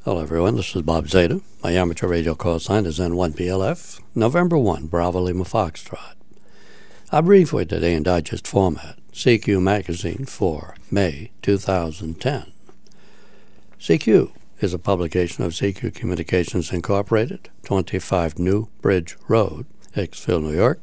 Hello everyone, this is Bob Zeta. My amateur radio call sign is N1BLF, November 1, Bravo Lima Foxtrot. I'll read for you today in digest format, CQ Magazine for May 2010. CQ is a publication of CQ Communications Incorporated, 25 New Bridge Road, Hicksville, New York,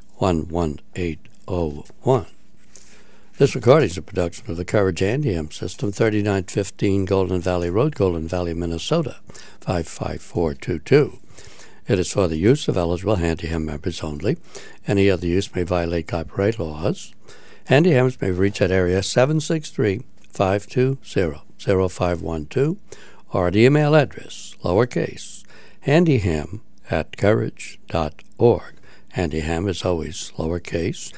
11801. This recording is a production of the Courage Andy-Ham System, 3915 Golden Valley Road, Golden Valley, Minnesota, 55422. It is for the use of eligible Handy-Ham members only. Any other use may violate copyright laws. Handy-Hams may reach at area 763-520-0512 or at email address, lowercase, handyham@courage.org. Handy-Ham is always lowercase,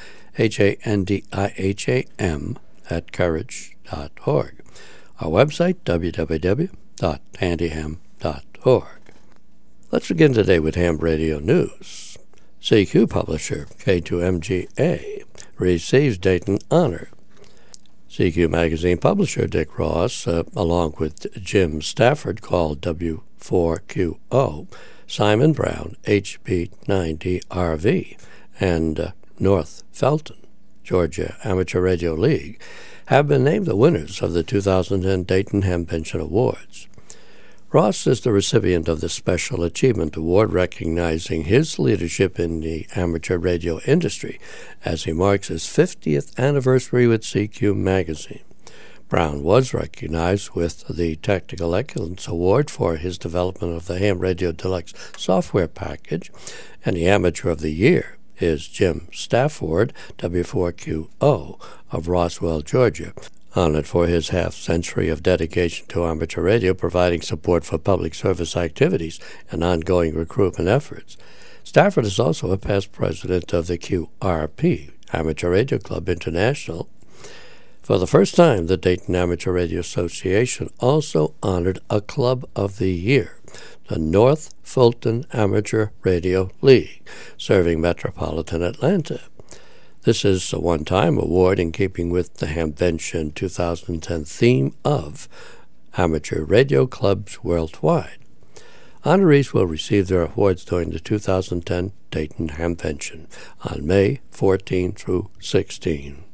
HANDIHAM @courage.org. Our website, www.handyham.org. Let's begin today with ham radio news. CQ publisher K2MGA receives Dayton honor. CQ magazine publisher Dick Ross, along with Jim Stafford, called W4QO, Simon Brown, HB90RV, and North Felton, Georgia Amateur Radio League, have been named the winners of the 2010 Dayton Hamvention Awards. Ross is the recipient of the Special Achievement Award, recognizing his leadership in the amateur radio industry as he marks his 50th anniversary with CQ Magazine. Brown was recognized with the Technical Excellence Award for his development of the Ham Radio Deluxe software package, and the Amateur of the Year is Jim Stafford, W4QO, of Roswell, Georgia, honored for his half-century of dedication to amateur radio, providing support for public service activities and ongoing recruitment efforts. Stafford is also a past president of the QRP, Amateur Radio Club International. For the first time, the Dayton Amateur Radio Association also honored a Club of the Year, the North Fulton Amateur Radio League, serving metropolitan Atlanta. This is a one-time award in keeping with the Hamvention 2010 theme of amateur radio clubs worldwide. Honorees will receive their awards during the 2010 Dayton Hamvention on May 14 through 16.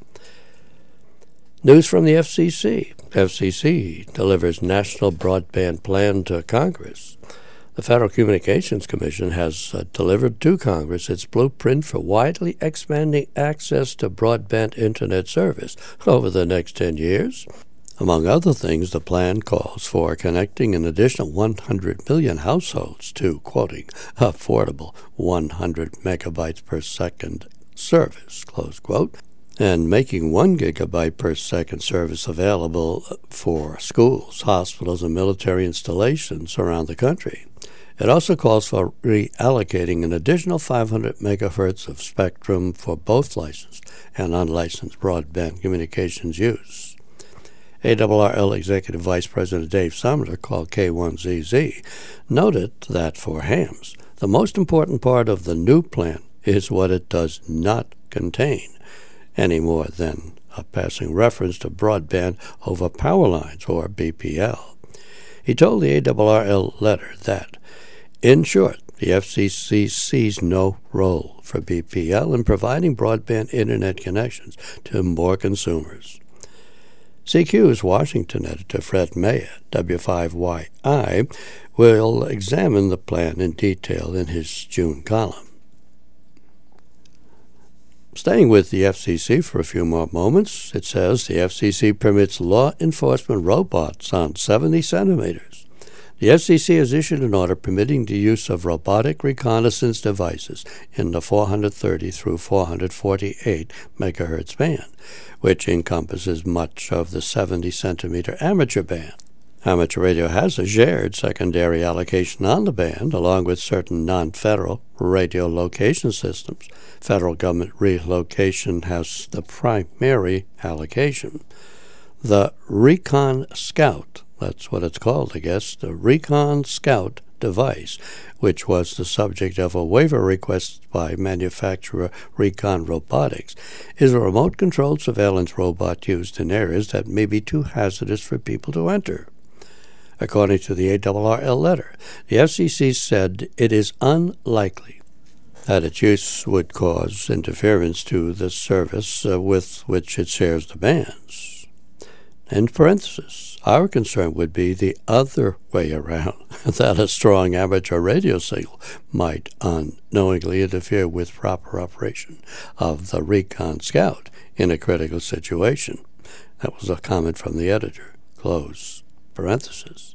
News from the FCC. FCC delivers national broadband plan to Congress. The Federal Communications Commission has delivered to Congress its blueprint for widely expanding access to broadband Internet service over the next 10 years. Among other things, the plan calls for connecting an additional 100 million households to, quoting, affordable 100 megabytes per second service, close quote, and making 1 gigabyte per second service available for schools, hospitals, and military installations around the country. It also calls for reallocating an additional 500 megahertz of spectrum for both licensed and unlicensed broadband communications use. ARRL Executive Vice President Dave Sumner, called K1ZZ, noted that for hams, the most important part of the new plan is what it does not contain, any more than a passing reference to broadband over power lines, or BPL. He told the ARRL letter that, in short, the FCC sees no role for BPL in providing broadband Internet connections to more consumers. CQ's Washington editor Fred Mayer, W5YI, will examine the plan in detail in his June column. Staying with the FCC for a few more moments, it says the FCC permits law enforcement robots on 70 centimeters. The FCC has issued an order permitting the use of robotic reconnaissance devices in the 430 through 448 megahertz band, which encompasses much of the 70-centimeter amateur band. Amateur radio has a shared secondary allocation on the band, along with certain non-federal radio location systems. Federal government relocation has the primary allocation. The Recon Scout, that's what it's called, I guess, the Recon Scout device, which was the subject of a waiver request by manufacturer Recon Robotics, is a remote-controlled surveillance robot used in areas that may be too hazardous for people to enter. According to the ARRL letter, the FCC said it is unlikely that its use would cause interference to the service with which it shares the bands. In parentheses, our concern would be the other way around, that a strong amateur radio signal might unknowingly interfere with proper operation of the Recon Scout in a critical situation. That was a comment from the editor. Close parentheses.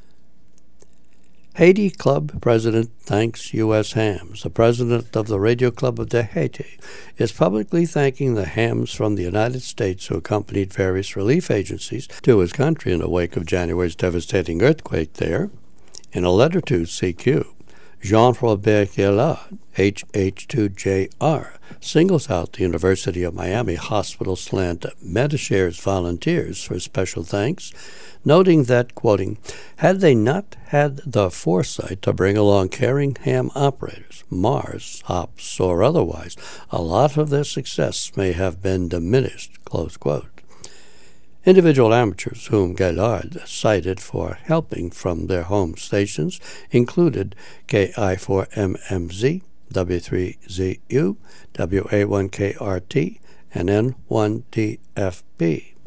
Haiti Club president thanks U.S. hams. The president of the Radio Club of Haiti is publicly thanking the hams from the United States who accompanied various relief agencies to his country in the wake of January's devastating earthquake there. In a letter to CQ, Jean-Robert Gillard, HH2JR, singles out the University of Miami Hospital slant Medishare's volunteers for special thanks, noting that, quoting, had they not had the foresight to bring along caring ham operators, Mars, ops, or otherwise, a lot of their success may have been diminished, close quote. Individual amateurs whom Gaillard cited for helping from their home stations included KI4MMZ, W3ZU, WA1KRT, and N1DFB.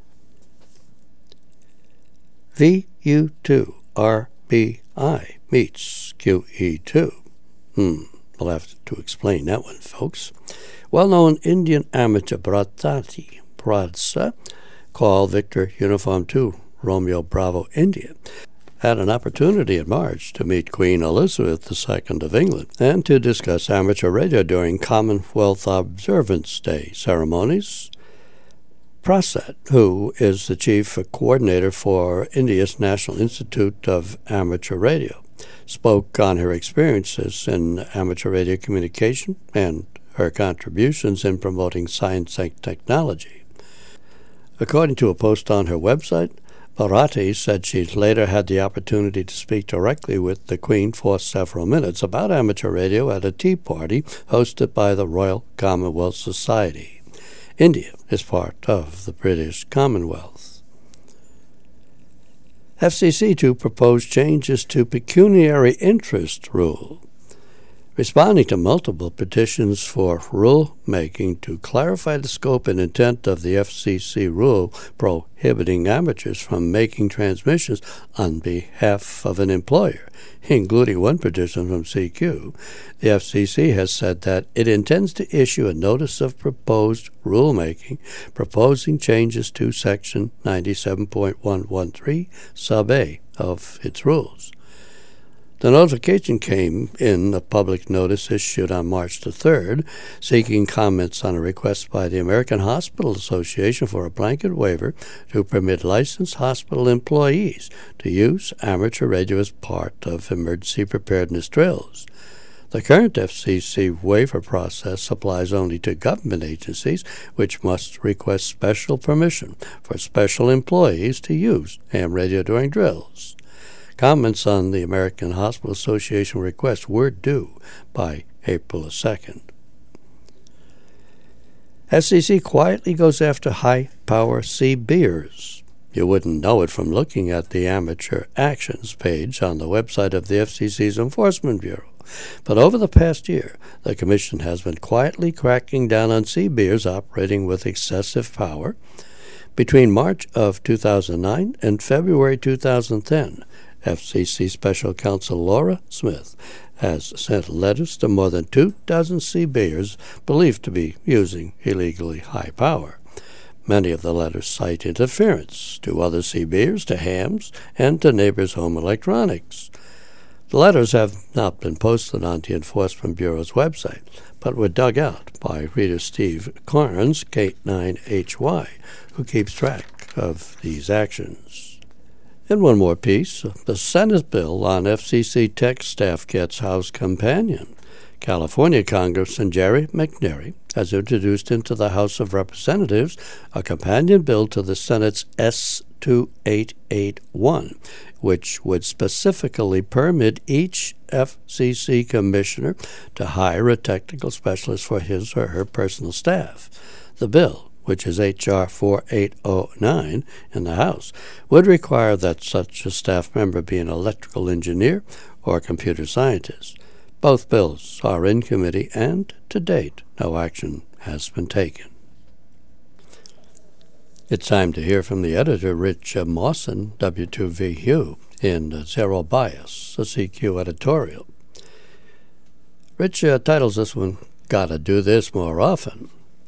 VU2RBI meets QE2. We'll have to explain that one, folks. Well-known Indian amateur Bratati Pradsa, called Victor Uniform 2 Romeo Bravo India, had an opportunity in March to meet Queen Elizabeth II of England and to discuss amateur radio during Commonwealth Observance Day ceremonies. Prasad, who is the chief coordinator for India's National Institute of Amateur Radio, spoke on her experiences in amateur radio communication and her contributions in promoting science and technology. According to a post on her website, Bharati said she'd later had the opportunity to speak directly with the Queen for several minutes about amateur radio at a tea party hosted by the Royal Commonwealth Society. India is part of the British Commonwealth. FCC to propose changes to pecuniary interest rule. Responding to multiple petitions for rule-making to clarify the scope and intent of the FCC rule prohibiting amateurs from making transmissions on behalf of an employer, including one petition from CQ, the FCC has said that it intends to issue a notice of proposed rulemaking proposing changes to Section 97.113 sub A of its rules. The notification came in a public notice issued on March the 3rd, seeking comments on a request by the American Hospital Association for a blanket waiver to permit licensed hospital employees to use amateur radio as part of emergency preparedness drills. The current FCC waiver process applies only to government agencies, which must request special permission for special employees to use ham radio during drills. Comments on the American Hospital Association request were due by April 2nd. FCC quietly goes after high-power CBers. You wouldn't know it from looking at the Amateur Actions page on the website of the FCC's Enforcement Bureau. But over the past year, the Commission has been quietly cracking down on CBers operating with excessive power. Between March of 2009 and February 2010, FCC Special Counsel Laura Smith has sent letters to more than 24 CBers believed to be using illegally high power. Many of the letters cite interference to other CBers, to hams, and to neighbors' home electronics. The letters have not been posted on the Enforcement Bureau's website, but were dug out by reader Steve Carnes, K9HY, who keeps track of these actions. And one more piece, the Senate bill on FCC tech staff gets House companion. California Congressman Jerry McNary has introduced into the House of Representatives a companion bill to the Senate's S2881, which would specifically permit each FCC commissioner to hire a technical specialist for his or her personal staff. The bill which is H.R. 4809 in the House, would require that such a staff member be an electrical engineer or computer scientist. Both bills are in committee, and to date, no action has been taken. It's time to hear from the editor, Rich Mawson, W2VU, in Zero Bias, a CQ editorial. Rich titles this one, Gotta Do This More Often.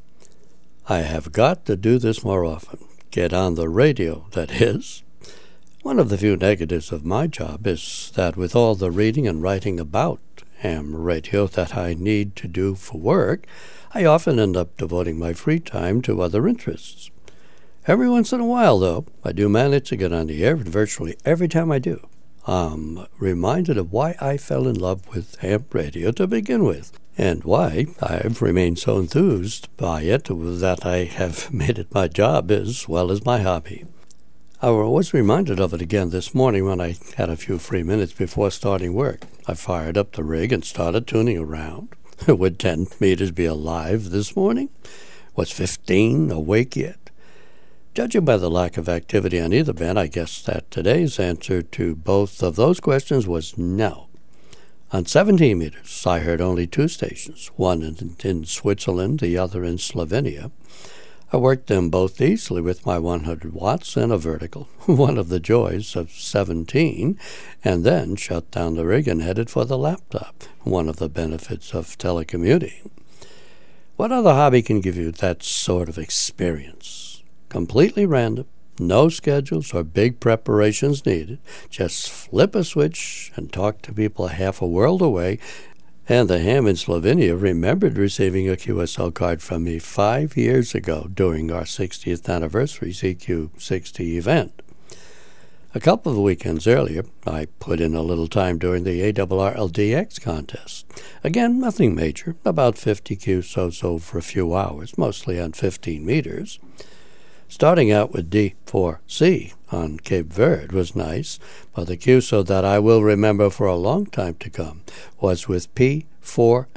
I have got to do this more often. Get on the radio, that is. One of the few negatives of my job is that with all the reading and writing about ham radio that I need to do for work, I often end up devoting my free time to other interests. Every once in a while, though, I do manage to get on the air, and virtually every time I do, I'm reminded of why I fell in love with ham radio to begin with, and why I've remained so enthused by it that I have made it my job as well as my hobby. I was reminded of it again this morning when I had a few free minutes before starting work. I fired up the rig and started tuning around. Would 10 meters be alive this morning? Was 15 awake yet? Judging by the lack of activity on either band, I guess that today's answer to both of those questions was no. On 17 meters, I heard only 2 stations, one in Switzerland, the other in Slovenia. I worked them both easily with my 100 watts and a vertical, one of the joys of 17, and then shut down the rig and headed for the laptop, one of the benefits of telecommuting. What other hobby can give you that sort of experience? Completely random, no schedules or big preparations needed. Just flip a switch and talk to people half a world away. And the ham in Slovenia remembered receiving a QSL card from me 5 years ago during our 60th anniversary CQ60 event. A couple of weekends earlier, I put in a little time during the ARRL-DX contest. Again, nothing major, about 50 QSOs over a few hours, mostly on 15 meters. Starting out with D4C on Cape Verde was nice, but the QSO that I will remember for a long time to come was with P4ON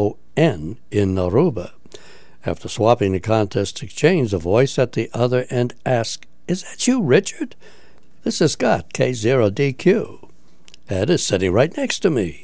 in Aruba. After swapping the contest exchange, a voice at the other end asked, "Is that you, Richard? This is Scott, K0DQ. Ed is sitting right next to me."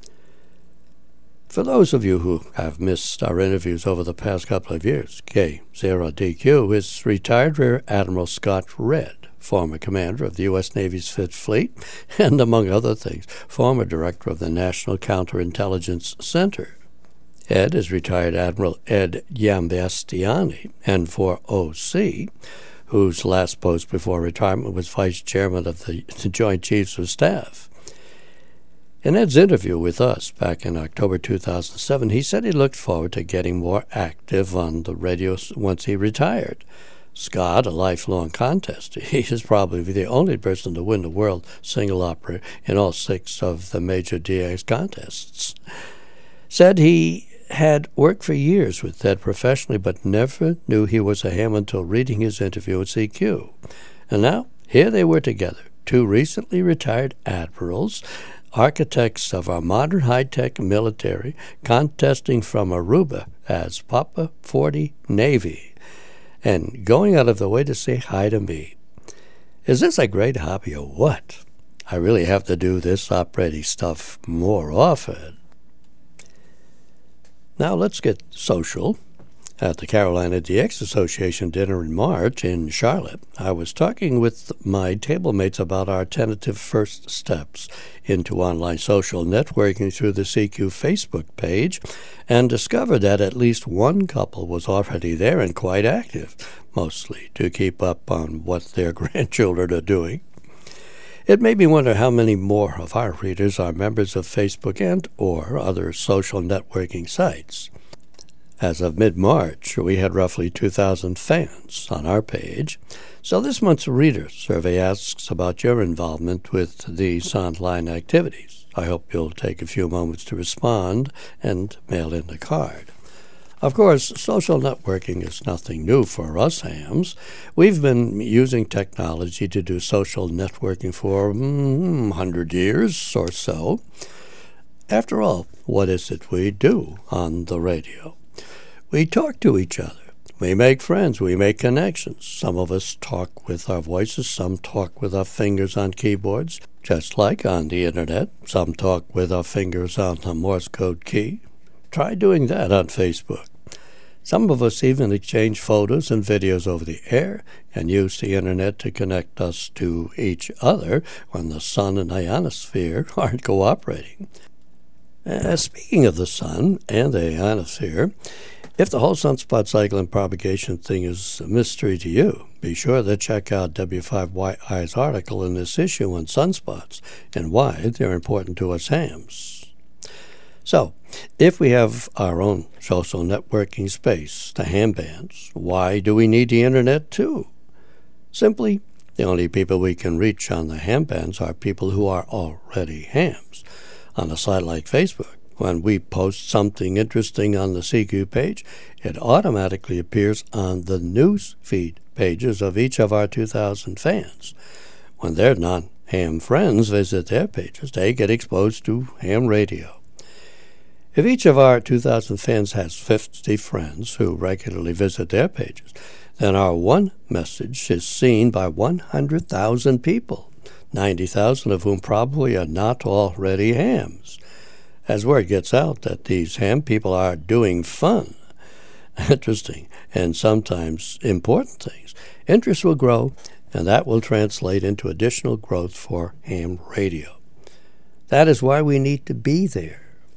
For those of you who have missed our interviews over the past couple of years, K0DQ is retired Rear Admiral Scott Redd, former commander of the U.S. Navy's Fifth Fleet, and, among other things, former director of the National Counterintelligence Center. Ed is retired Admiral Ed Giambastiani, N4OC, whose last post before retirement was vice chairman of the Joint Chiefs of Staff. In Ed's interview with us back in October 2007, he said he looked forward to getting more active on the radio once he retired. Scott, a lifelong contester, he is probably the only person to win the world single opera in all 6 of the major DX contests, said he had worked for years with Ed professionally but never knew he was a ham until reading his interview at CQ. And now, here they were together, 2 recently retired admirals, architects of our modern high-tech military, contesting from Aruba as Papa 40 Navy, and going out of the way to say hi to me. Is this a great hobby or what? I really have to do this operating stuff more often. Now let's get social. At the Carolina DX Association dinner in March in Charlotte, I was talking with my table mates about our tentative first steps into online social networking through the CQ Facebook page, and discovered that at least one couple was already there and quite active, mostly to keep up on what their grandchildren are doing. It made me wonder how many more of our readers are members of Facebook and or other social networking sites. As of mid-March, we had roughly 2,000 fans on our page. So this month's reader survey asks about your involvement with these online activities. I hope you'll take a few moments to respond and mail in the card. Of course, social networking is nothing new for us hams. We've been using technology to do social networking for 100 years or so. After all, what is it we do on the radio? We talk to each other. We make friends, we make connections. Some of us talk with our voices, some talk with our fingers on keyboards, just like on the internet. Some talk with our fingers on the Morse code key. Try doing that on Facebook. Some of us even exchange photos and videos over the air and use the internet to connect us to each other when the sun and ionosphere aren't cooperating. Speaking of the sun and the ionosphere, if the whole sunspot cycle and propagation thing is a mystery to you, be sure to check out W5YI's article in this issue on sunspots and why they're important to us hams. So, if we have our own social networking space, the ham bands, why do we need the internet too? Simply, the only people we can reach on the ham bands are people who are already hams. On a site like Facebook, when we post something interesting on the CQ page, it automatically appears on the news feed pages of each of our 2,000 fans. When their non-ham friends visit their pages, they get exposed to ham radio. If each of our 2,000 fans has 50 friends who regularly visit their pages, then our one message is seen by 100,000 people, 90,000 of whom probably are not already hams. As word gets out that these ham people are doing fun, interesting, and sometimes important things, interest will grow, and that will translate into additional growth for ham radio. That is why we need to be there.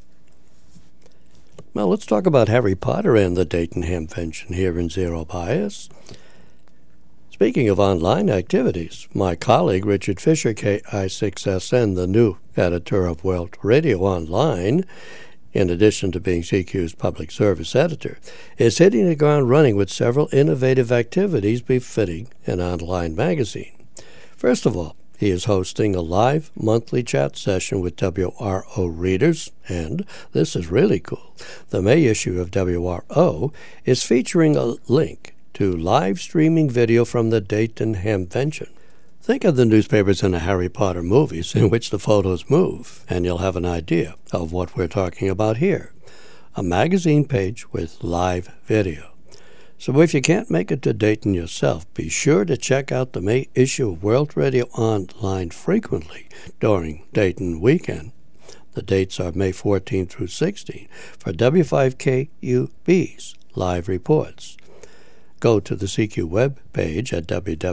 Well, let's talk about Harry Potter and the Dayton Hamvention here in Zero Bias. Speaking of online activities, my colleague Richard Fisher, KI6SN, the new editor of World Radio Online, in addition to being CQ's public service editor, is hitting the ground running with several innovative activities befitting an online magazine. First of all, he is hosting a live monthly chat session with WRO readers, and this is really cool. The May issue of WRO is featuring a link to live streaming video from the Dayton Hamvention. Think of the newspapers in the Harry Potter movies in which the photos move, and you'll have an idea of what we're talking about here. A magazine page with live video. So if you can't make it to Dayton yourself, be sure to check out the May issue of World Radio Online frequently during Dayton weekend. The dates are May 14 through 16 for W5KUB's live reports. Go to the CQ web page at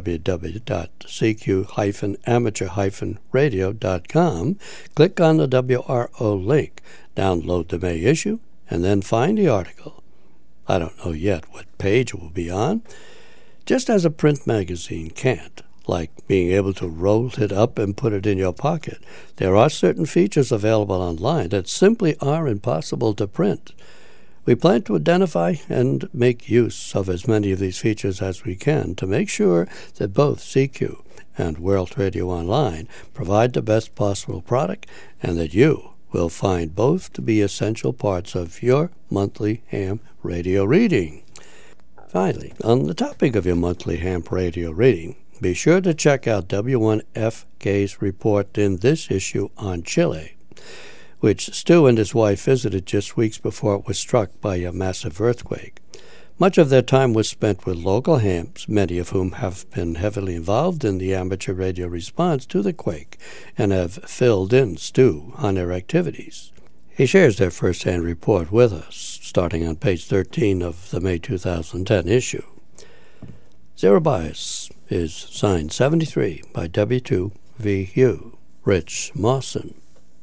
www.cq-amateur-radio.com, click on the WRO link, download the May issue, and then find the article. I don't know yet what page it will be on. Just as a print magazine can't, like being able to roll it up and put it in your pocket, there are certain features available online that simply are impossible to print. We plan to identify and make use of as many of these features as we can to make sure that both CQ and World Radio Online provide the best possible product and that you will find both to be essential parts of your monthly ham radio reading. Finally, on the topic of your monthly ham radio reading, be sure to check out W1FK's report in this issue on Chile, which Stu and his wife visited just weeks before it was struck by a massive earthquake. Much of their time was spent with local hams, many of whom have been heavily involved in the amateur radio response to the quake and have filled in Stu on their activities. He shares their first-hand report with us, starting on page 13 of the May 2010 issue. Zero Bias is signed 73 by W2VU, Rich Mawson.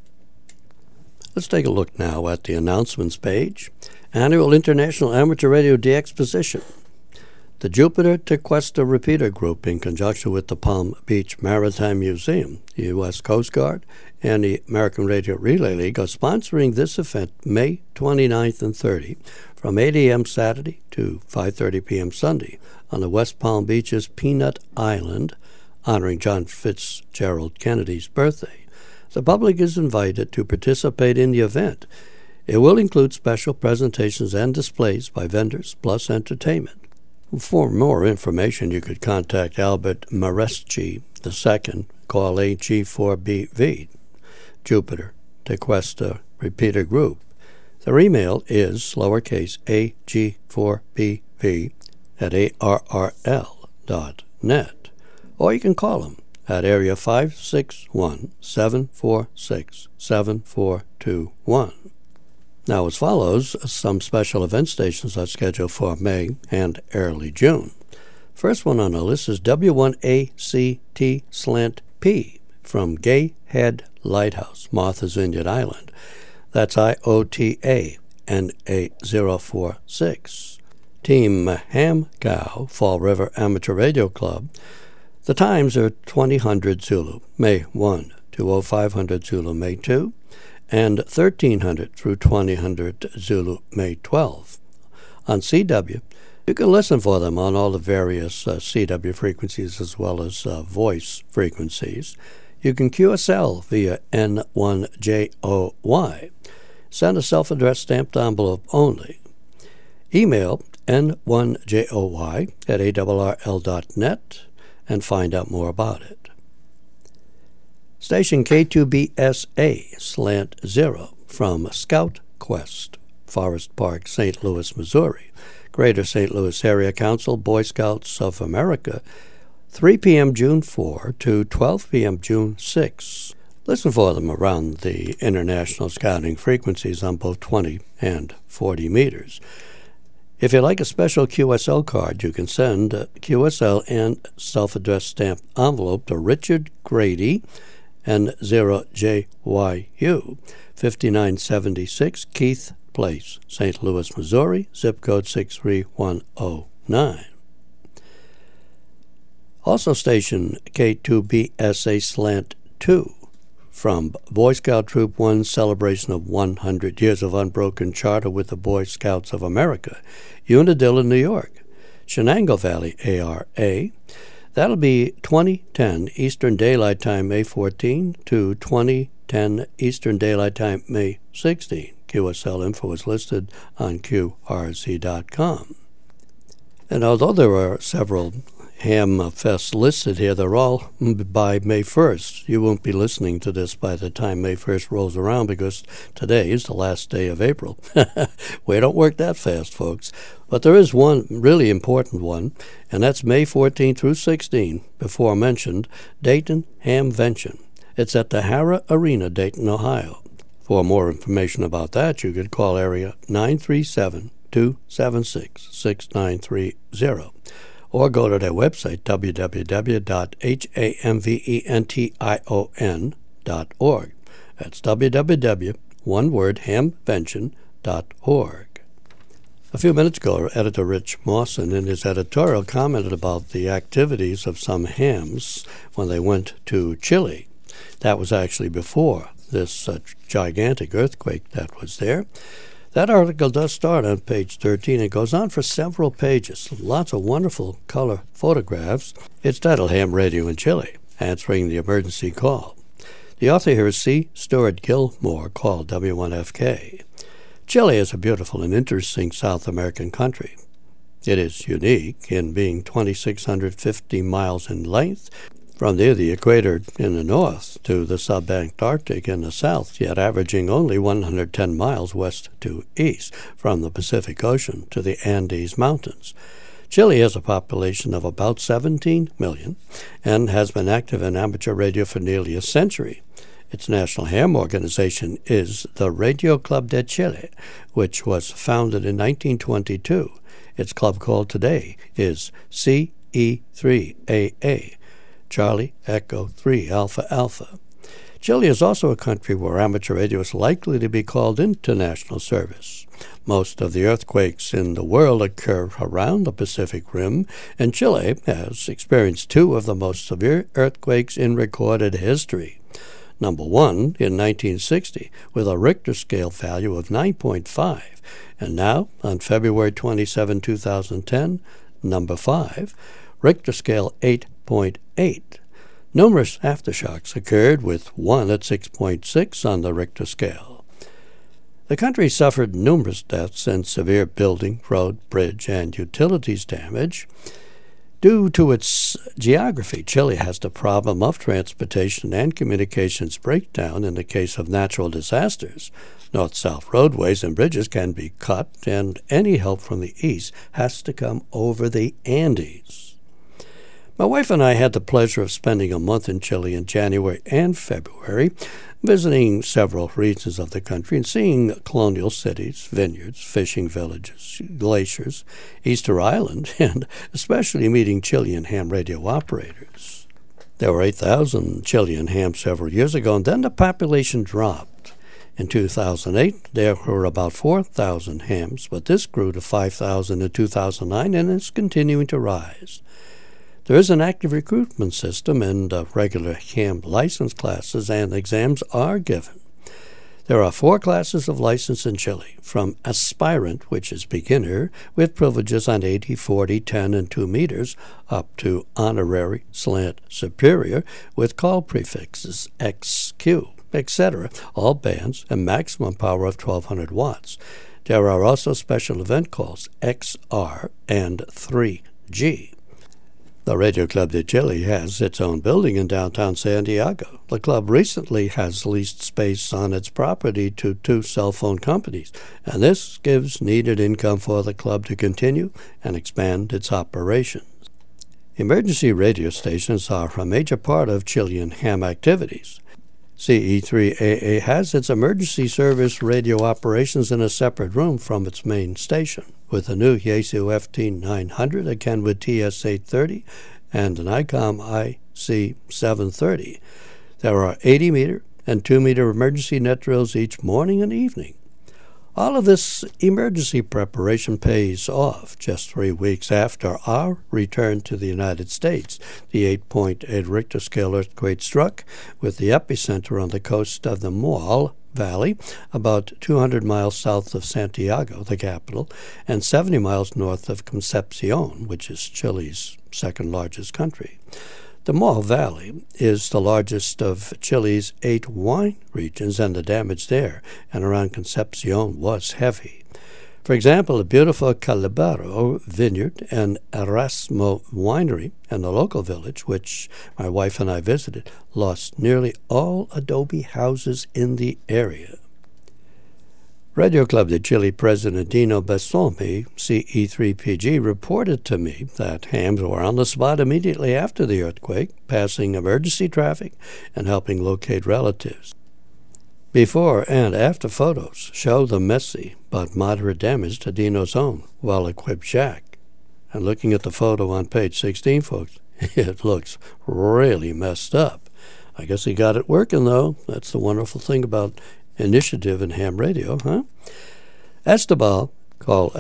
Let's take a look now at the announcements page. Annual International Amateur Radio Exposition. The Jupiter Tequesta Repeater Group, in conjunction with the Palm Beach Maritime Museum, the U.S. Coast Guard, and the American Radio Relay League, are sponsoring this event May 29th and 30 from 8 a.m. Saturday to 5:30 p.m. Sunday on the West Palm Beach's Peanut Island, honoring John Fitzgerald Kennedy's birthday. The public is invited to participate in the event. It will include special presentations and displays by vendors, plus entertainment. For more information, you could contact Albert Mareschi II, call AG4BV, Jupiter Tequesta Repeater Group. Their email is lowercase AG4BV at ARRL.net, or you can call them at area 561-746-7421. Now, as follows, some special event stations are scheduled for May and early June. First one on the list is W1ACT Slant P from Gay Head Lighthouse, Martha's Vineyard Island. That's IOTA NA046. Team Ham Cow, Fall River Amateur Radio Club. The times are 2000 Zulu, May 1, to 0500 Zulu, May 2, and 1300 through 2000 Zulu, May 12. On CW, you can listen for them on all the various CW frequencies as well as voice frequencies. You can QSL via N1JOY. Send a self-addressed stamped envelope only. Email N1JOY at ARRL.net and find out more about it. Station K2BSA Slant 0 from Scout Quest, Forest Park, St. Louis, Missouri. Greater St. Louis Area Council, Boy Scouts of America, 3 p.m. June 4 to 12 p.m. June 6. Listen for them around the international scouting frequencies on both 20 and 40 meters. If you like a special QSL card, you can send a QSL and self-addressed stamped envelope to Richard Grady, N0JYU, 5976 Keith Place, St. Louis, Missouri, zip code 63109. Also station K2BSA Slant 2 from Boy Scout Troop 1 celebration of 100 years of unbroken charter with the Boy Scouts of America, Unadilla, New York, Shenango Valley ARA. That'll be 2010 Eastern Daylight Time, May 14 to 2010 Eastern Daylight Time, May 16. QSL info is listed on QRZ.com. And although there are several Ham Fests listed here, they're all by May 1st. You won't be listening to this by the time May 1st rolls around because today is the last day of April. We don't work that fast, folks. But there is one really important one, and that's May 14 through 16, before mentioned, Dayton Hamvention. It's at the Hara Arena, Dayton, Ohio. For more information about that, you could call area 937-276-6930 or go to their website, www.hamvention.org. That's www.hamvention.org. A few minutes ago, Editor Rich Mawson in his editorial commented about the activities of some hams when they went to Chile. That was actually before this gigantic earthquake that was there. That article does start on page 13. It goes on for several pages. Lots of wonderful color photographs. It's titled Ham Radio in Chile, Answering the Emergency Call. The author here is C. Stuart Gilmore, called W1FK. Chile is a beautiful and interesting South American country. It is unique in being 2,650 miles in length, from near the equator in the north to the subantarctic in the south, yet averaging only 110 miles west to east from the Pacific Ocean to the Andes Mountains. Chile has a population of about 17 million and has been active in amateur radio for nearly a century. Its national ham organization is the Radio Club de Chile, which was founded in 1922. Its club call today is CE3AA, Charlie Echo 3 Alpha Alpha. Chile is also a country where amateur radio is likely to be called into national service. Most of the earthquakes in the world occur around the Pacific Rim, and Chile has experienced two of the most severe earthquakes in recorded history. Number one in 1960 with a Richter scale value of 9.5, and now on February 27, 2010, number 5, Richter scale 8.8. Numerous aftershocks occurred, with one at 6.6 on the Richter scale. The country suffered numerous deaths and severe building, road, bridge, and utilities damage. Due to its geography, Chile has the problem of transportation and communications breakdown in the case of natural disasters. North-south roadways and bridges can be cut, and any help from the east has to come over the Andes. My wife and I had the pleasure of spending a month in Chile in January and February, visiting several regions of the country and seeing colonial cities, vineyards, fishing villages, glaciers, Easter Island, and especially meeting Chilean ham radio operators. There were 8,000 Chilean hams several years ago, and then the population dropped. In 2008, there were about 4,000 hams, but this grew to 5,000 in 2009 and is continuing to rise. There is an active recruitment system, and regular ham license classes and exams are given. There are 4 classes of license in Chile, from aspirant, which is beginner, with privileges on 80, 40, 10, and 2 meters, up to honorary, slant, superior, with call prefixes XQ, etc., all bands, and maximum power of 1,200 watts. There are also special event calls XR and 3G. The Radio Club de Chile has its own building in downtown Santiago. The club recently has leased space on its property to 2 cell phone companies, and this gives needed income for the club to continue and expand its operations. Emergency radio stations are a major part of Chilean ham activities. CE3AA has its emergency service radio operations in a separate room from its main station, with a new Yaesu FT900, a Kenwood TS830, and an ICOM IC730. There are 80-meter and 2-meter emergency net drills each morning and evening. All of this emergency preparation pays off. Just 3 weeks after our return to the United States, the 8.8 Richter scale earthquake struck, with the epicenter on the coast of the Moal Valley, about 200 miles south of Santiago, the capital, and 70 miles north of Concepcion, which is Chile's second largest country. The Moal Valley is the largest of Chile's 8 wine regions, and the damage there and around Concepcion was heavy. For example, the beautiful Calibaro vineyard and Erasmo winery and the local village, which my wife and I visited, lost nearly all adobe houses in the area. Radio Club de Chile President Dino Bassomi, CE3PG, reported to me that hams were on the spot immediately after the earthquake, passing emergency traffic and helping locate relatives. Before and after photos show the messy but moderate damage to Dino's own well-equipped shack. And looking at the photo on page 16, folks, it looks really messed up. I guess he got it working, though. That's the wonderful thing about initiative in ham radio, huh? Estebal, called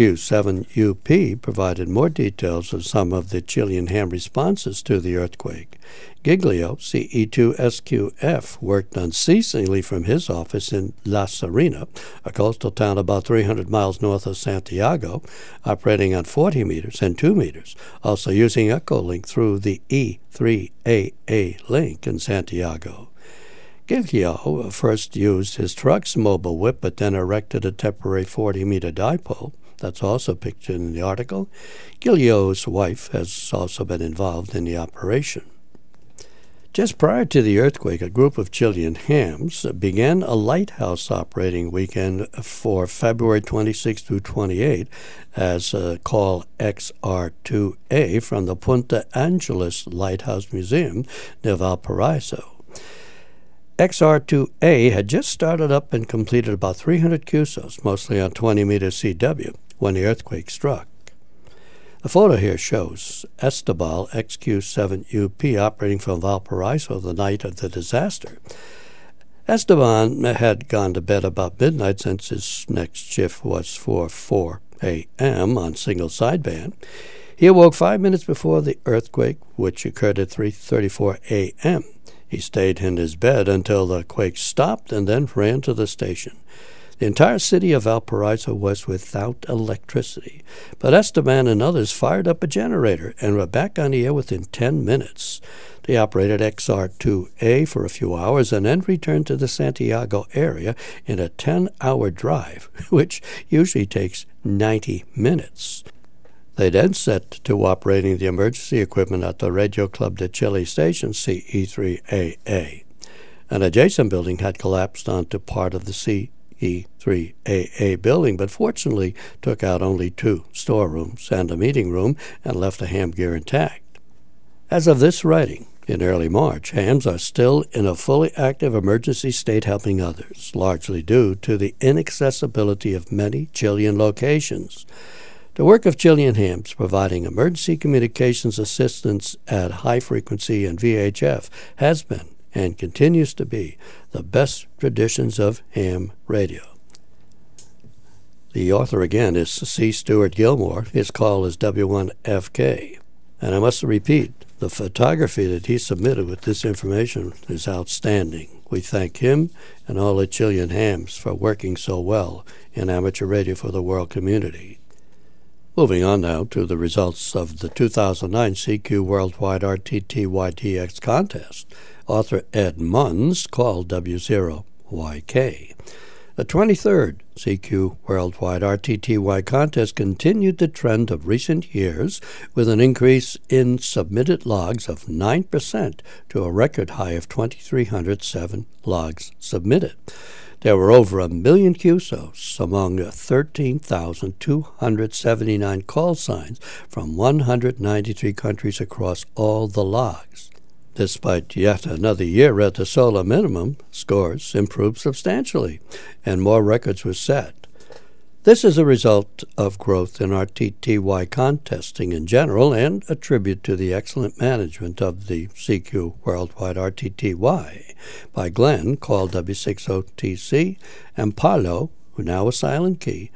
XQ7UP, provided more details of some of the Chilean ham responses to the earthquake. Giglio, CE2SQF, worked unceasingly from his office in La Serena, a coastal town about 300 miles north of Santiago, operating on 40 meters and 2 meters, also using Echolink through the E3AA link in Santiago. Giglio first used his truck's mobile whip, but then erected a temporary 40-meter dipole. That's also pictured in the article. Giglio's wife has also been involved in the operation. Just prior to the earthquake, a group of Chilean hams began a lighthouse operating weekend for February 26 through 28 as a call XR2A from the Punta Angeles Lighthouse Museum near Valparaiso. XR2A had just started up and completed about 300 QSOs, mostly on 20-meter CW, when the earthquake struck. The photo here shows Estebal XQ7UP operating from Valparaiso the night of the disaster. Esteban had gone to bed about midnight since his next shift was for 4 a.m. on single sideband. He awoke 5 minutes before the earthquake, which occurred at 3:34 a.m. He stayed in his bed until the quake stopped and then ran to the station. The entire city of Valparaiso was without electricity, but Esteban and others fired up a generator and were back on the air within 10 minutes. They operated XR2A for a few hours and then returned to the Santiago area in a 10-hour drive, which usually takes 90 minutes. They then set to operating the emergency equipment at the Radio Club de Chile station, CE3AA. An adjacent building had collapsed onto part of the CE3AA building, but fortunately took out only 2 storerooms and a meeting room and left the ham gear intact. As of this writing, in early March, hams are still in a fully active emergency state helping others, largely due to the inaccessibility of many Chilean locations. The work of Chilean hams providing emergency communications assistance at high frequency and VHF has been and continues to be the best traditions of ham radio. The author again is C. Stuart Gilmore. His call is W1FK. And I must repeat, the photography that he submitted with this information is outstanding. We thank him and all the Chilean hams for working so well in amateur radio for the world community. Moving on now to the results of the 2009 CQ Worldwide RTTY-DX contest. Author Ed Munns called W0YK. The 23rd CQ Worldwide RTTY contest continued the trend of recent years with an increase in submitted logs of 9% to a record high of 2,307 logs submitted. There were over 1 million QSOs among 13,279 call signs from 193 countries across all the logs. Despite yet another year at the solar minimum, scores improved substantially, and more records were set. This is a result of growth in RTTY contesting in general and a tribute to the excellent management of the CQ Worldwide RTTY by Glenn, called W60TC, and Paulo, who now is silent key,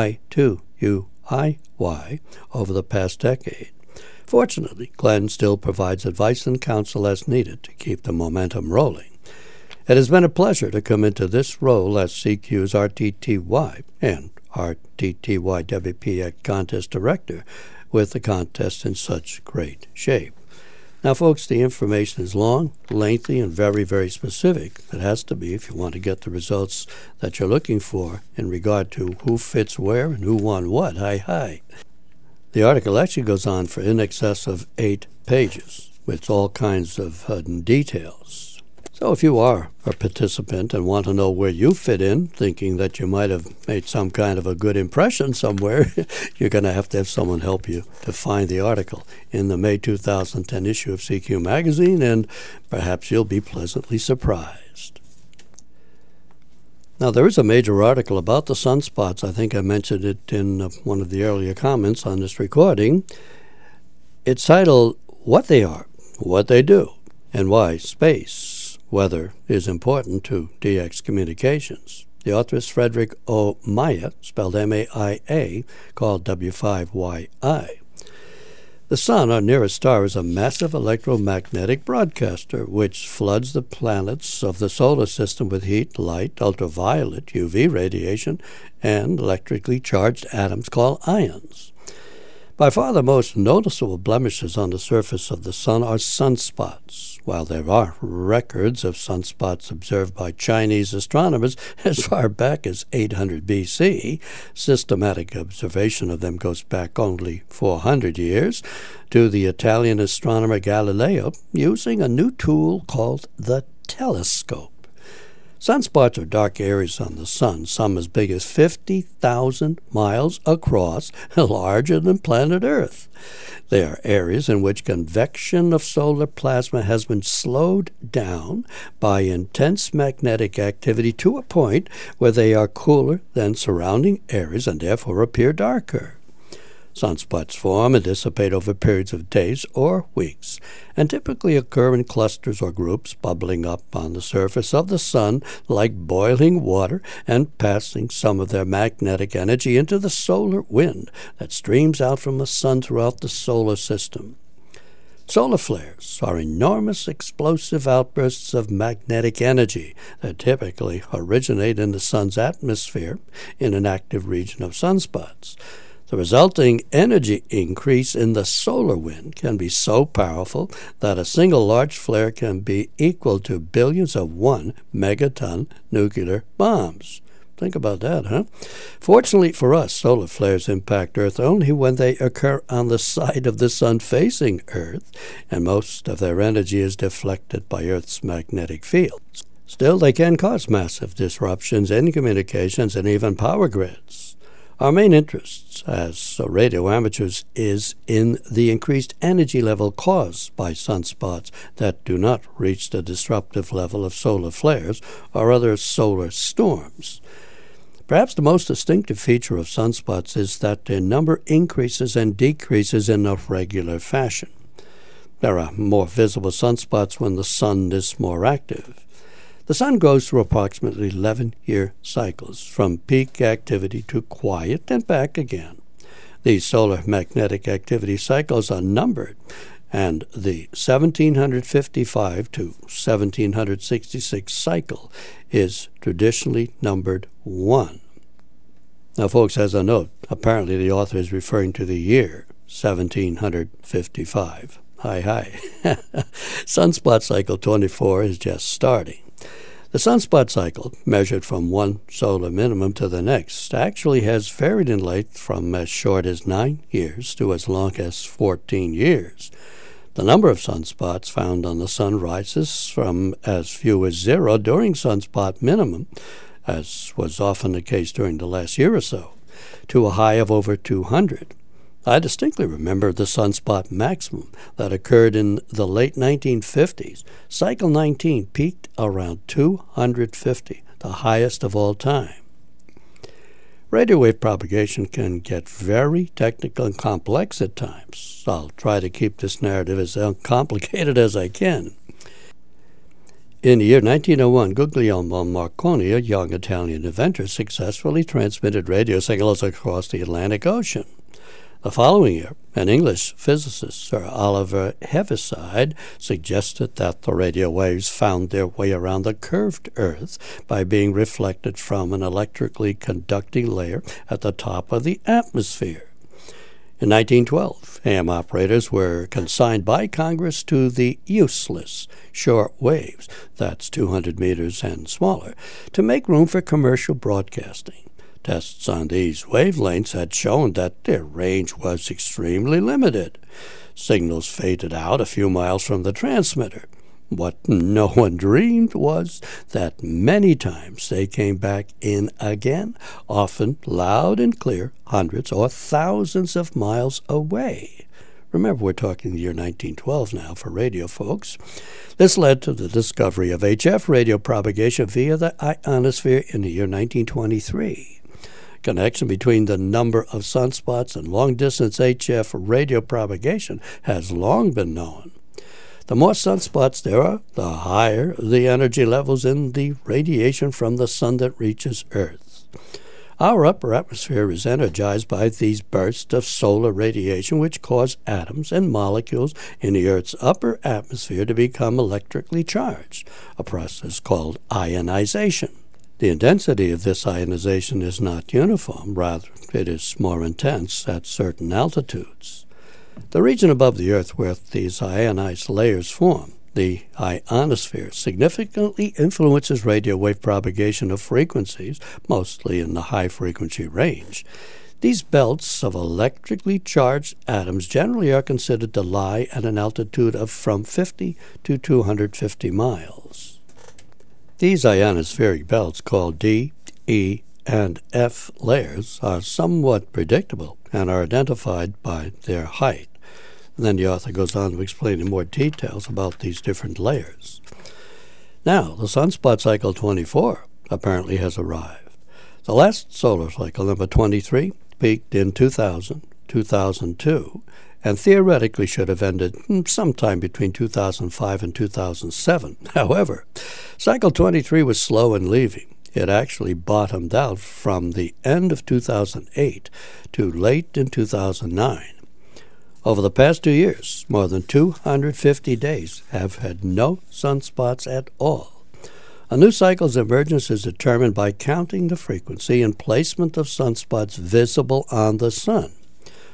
I2UIY, over the past decade. Fortunately, Glenn still provides advice and counsel as needed to keep the momentum rolling. It has been a pleasure to come into this role as CQ's RTTY and RTTY-WPX contest director with the contest in such great shape. Now, folks, the information is long, lengthy, and very, very specific. It has to be if you want to get the results that you're looking for in regard to who fits where and who won what. Hi. The article actually goes on for in excess of 8 pages with all kinds of details. So if you are a participant and want to know where you fit in, thinking that you might have made some kind of a good impression somewhere, you're going to have someone help you to find the article in the May 2010 issue of CQ Magazine, and perhaps you'll be pleasantly surprised. Now, there is a major article about the sunspots. I think I mentioned it in one of the earlier comments on this recording. It's titled, What They Are, What They Do, and Why Space Weather is Important to DX Communications. The author is Frederick O. Maia, spelled M-A-I-A, called W5YI. The Sun, our nearest star, is a massive electromagnetic broadcaster which floods the planets of the solar system with heat, light, ultraviolet, UV radiation, and electrically charged atoms called ions. By far the most noticeable blemishes on the surface of the Sun are sunspots. While there are records of sunspots observed by Chinese astronomers as far back as 800 BC, systematic observation of them goes back only 400 years to the Italian astronomer Galileo using a new tool called the telescope. Sunspots are dark areas on the Sun, some as big as 50,000 miles across, larger than planet Earth. They are areas in which convection of solar plasma has been slowed down by intense magnetic activity to a point where they are cooler than surrounding areas and therefore appear darker. Sunspots form and dissipate over periods of days or weeks, and typically occur in clusters or groups bubbling up on the surface of the Sun like boiling water and passing some of their magnetic energy into the solar wind that streams out from the Sun throughout the solar system. Solar flares are enormous explosive outbursts of magnetic energy that typically originate in the Sun's atmosphere in an active region of sunspots. The resulting energy increase in the solar wind can be so powerful that a single large flare can be equal to billions of 1 megaton nuclear bombs. Think about that, huh? Fortunately for us, solar flares impact Earth only when they occur on the side of the sun facing Earth, and most of their energy is deflected by Earth's magnetic fields. Still, they can cause massive disruptions in communications and even power grids. Our main interest as radio amateurs is in the increased energy level caused by sunspots that do not reach the disruptive level of solar flares or other solar storms. Perhaps the most distinctive feature of sunspots is that their number increases and decreases in a regular fashion. There are more visible sunspots when the sun is more active. The sun goes through approximately 11-year cycles, from peak activity to quiet and back again. These solar magnetic activity cycles are numbered, and the 1755 to 1766 cycle is traditionally numbered 1. Now, folks, as a note, apparently the author is referring to the year 1755. Hi. Sunspot cycle 24 is just starting. The sunspot cycle, measured from one solar minimum to the next, actually has varied in length from as short as 9 years to as long as 14 years. The number of sunspots found on the sun rises from as few as 0 during sunspot minimum, as was often the case during the last year or so, to a high of over 200. I distinctly remember the sunspot maximum that occurred in the late 1950s. Cycle 19 peaked around 250, the highest of all time. Radio wave propagation can get very technical and complex at times. I'll try to keep this narrative as uncomplicated as I can. In the year 1901, Guglielmo Marconi, a young Italian inventor, successfully transmitted radio signals across the Atlantic Ocean. The following year, an English physicist, Sir Oliver Heaviside, suggested that the radio waves found their way around the curved Earth by being reflected from an electrically conducting layer at the top of the atmosphere. In 1912, AM operators were consigned by Congress to the useless short waves, that's 200 meters and smaller, to make room for commercial broadcasting. Tests on these wavelengths had shown that their range was extremely limited. Signals faded out a few miles from the transmitter. What no one dreamed was that many times they came back in again, often loud and clear, hundreds or thousands of miles away. Remember, we're talking the year 1912 now for radio, folks. This led to the discovery of HF radio propagation via the ionosphere in the year 1923. Connection between the number of sunspots and long-distance HF radio propagation has long been known. The more sunspots there are, the higher the energy levels in the radiation from the sun that reaches Earth. Our upper atmosphere is energized by these bursts of solar radiation which cause atoms and molecules in the Earth's upper atmosphere to become electrically charged, a process called ionization. The intensity of this ionization is not uniform, rather it is more intense at certain altitudes. The region above the Earth where these ionized layers form, the ionosphere, significantly influences radio wave propagation of frequencies, mostly in the high-frequency range. These belts of electrically charged atoms generally are considered to lie at an altitude of from 50 to 250 miles. These ionospheric belts, called D, E, and F layers, are somewhat predictable and are identified by their height. And then the author goes on to explain in more details about these different layers. Now, the sunspot cycle 24 apparently has arrived. The last solar cycle, number 23, peaked in 2000, 2002, and theoretically should have ended sometime between 2005 and 2007. However, cycle 23 was slow in leaving. It actually bottomed out from the end of 2008 to late in 2009. Over the past 2 years, more than 250 days have had no sunspots at all. A new cycle's emergence is determined by counting the frequency and placement of sunspots visible on the sun.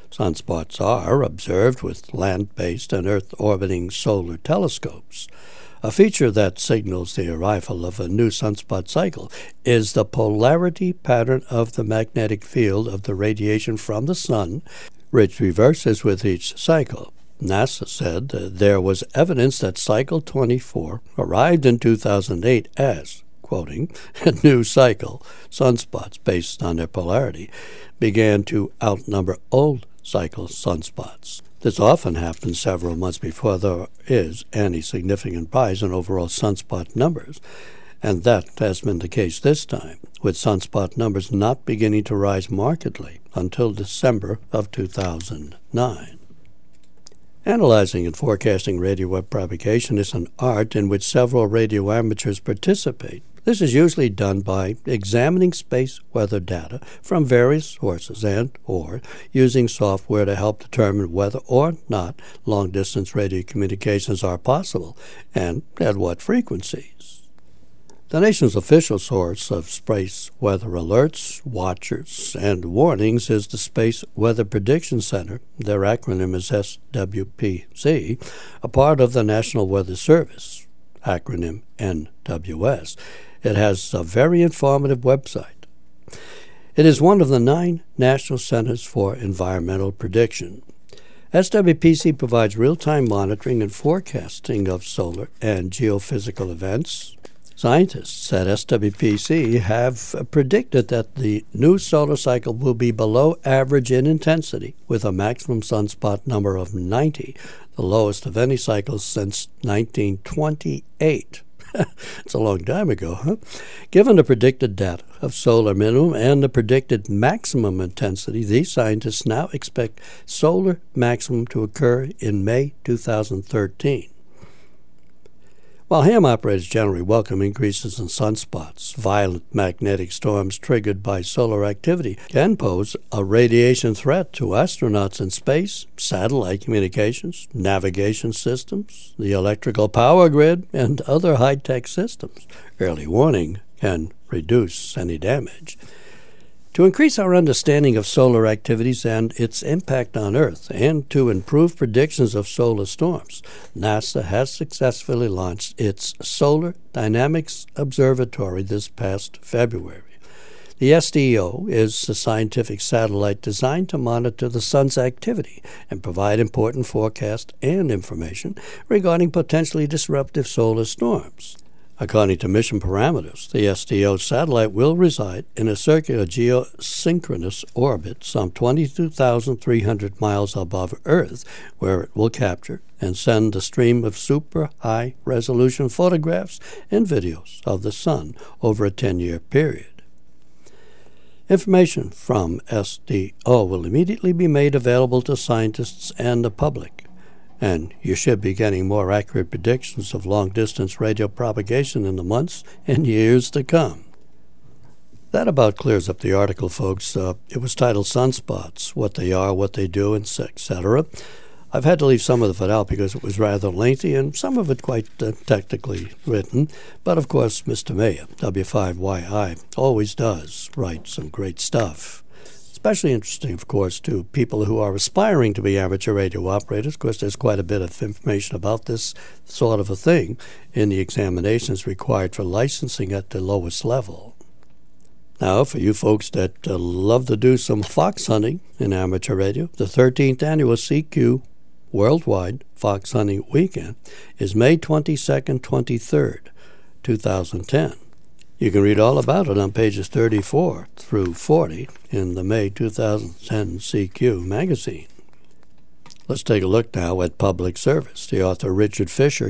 Sunspots are observed with land-based and Earth-orbiting solar telescopes. A feature that signals the arrival of a new sunspot cycle is the polarity pattern of the magnetic field of the radiation from the sun, which reverses with each cycle. NASA said there was evidence that cycle 24 arrived in 2008 as, quoting, a new cycle. Sunspots, based on their polarity, began to outnumber old cycle sunspots. This often happens several months before there is any significant rise in overall sunspot numbers, and that has been the case this time, with sunspot numbers not beginning to rise markedly until December of 2009. Analyzing and forecasting radio wave propagation is an art in which several radio amateurs participate. This is usually done by examining space weather data from various sources and/or using software to help determine whether or not long-distance radio communications are possible and at what frequencies. The nation's official source of space weather alerts, watchers, and warnings is the Space Weather Prediction Center. Their acronym is SWPC, a part of the National Weather Service, acronym NWS. It has a very informative website. It is one of the 9 National Centers for Environmental Prediction. SWPC provides real-time monitoring and forecasting of solar and geophysical events. Scientists at SWPC have predicted that the new solar cycle will be below average in intensity, with a maximum sunspot number of 90, the lowest of any cycle since 1928. It's a long time ago, huh? Given the predicted data of solar minimum and the predicted maximum intensity, these scientists now expect solar maximum to occur in May 2013. While ham operators generally welcome increases in sunspots, violent magnetic storms triggered by solar activity can pose a radiation threat to astronauts in space, satellite communications, navigation systems, the electrical power grid, and other high-tech systems. Early warning can reduce any damage. To increase our understanding of solar activities and its impact on Earth, and to improve predictions of solar storms, NASA has successfully launched its Solar Dynamics Observatory this past February. The SDO is a scientific satellite designed to monitor the sun's activity and provide important forecast and information regarding potentially disruptive solar storms. According to mission parameters, the SDO satellite will reside in a circular geosynchronous orbit some 22,300 miles above Earth, where it will capture and send a stream of super high-resolution photographs and videos of the sun over a 10-year period. Information from SDO will immediately be made available to scientists and the public, and you should be getting more accurate predictions of long-distance radio propagation in the months and years to come. That about clears up the article, folks. It was titled Sunspots, What They Are, What They Do, and etc. I've had to leave some of it out because it was rather lengthy and some of it quite technically written. But, of course, Mr. Mayer, W5YI, always does write some great stuff. Especially interesting, of course, to people who are aspiring to be amateur radio operators. Of course, there's quite a bit of information about this sort of a thing in the examinations required for licensing at the lowest level. Now, for you folks that love to do some fox hunting in amateur radio, the 13th Annual CQ Worldwide Fox Hunting Weekend is May 22nd, 23rd, 2010. You can read all about it on pages 34 through 40 in the May 2010 CQ magazine. Let's take a look now at public service. The author Richard Fisher,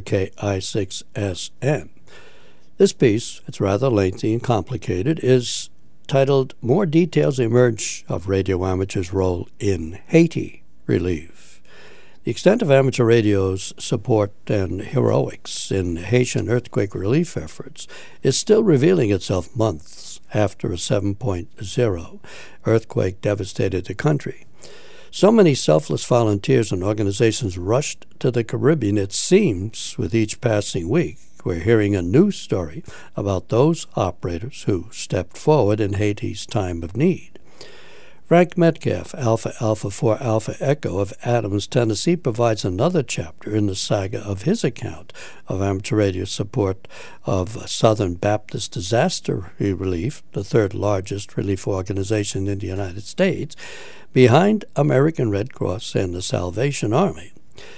KI6SN. This piece, it's rather lengthy and complicated, is titled More Details Emerge of Radio Amateurs' Role in Haiti Relief. The extent of amateur radio's support and heroics in Haitian earthquake relief efforts is still revealing itself months after a 7.0 earthquake devastated the country. So many selfless volunteers and organizations rushed to the Caribbean, it seems, with each passing week, we're hearing a new story about those operators who stepped forward in Haiti's time of need. Frank Metcalf, Alpha Alpha 4 Alpha Echo of Adams, Tennessee, provides another chapter in the saga of his account of amateur radio support of Southern Baptist Disaster Relief, the third largest relief organization in the United States, behind American Red Cross and the Salvation Army.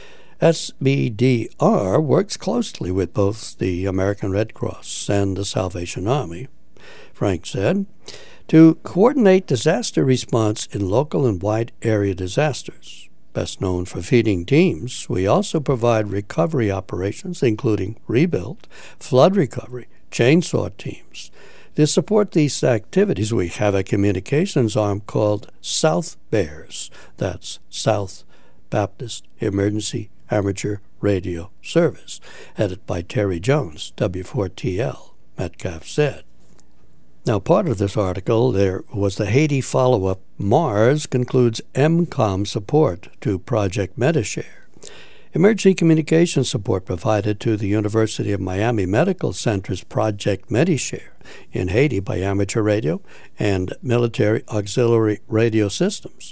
SBDR works closely with both the American Red Cross and the Salvation Army, Frank said, to coordinate disaster response in local and wide area disasters. Best known for feeding teams, we also provide recovery operations, including rebuild, flood recovery, chainsaw teams. To support these activities, we have a communications arm called South Bears. That's South Baptist Emergency Amateur Radio Service, headed by Terry Jones, W4TL, Metcalf said. Now, part of this article, there was the Haiti follow-up. Mars concludes MCOM support to Project Medishare. Emergency communication support provided to the University of Miami Medical Center's Project Medishare in Haiti by Amateur Radio and Military Auxiliary Radio Systems,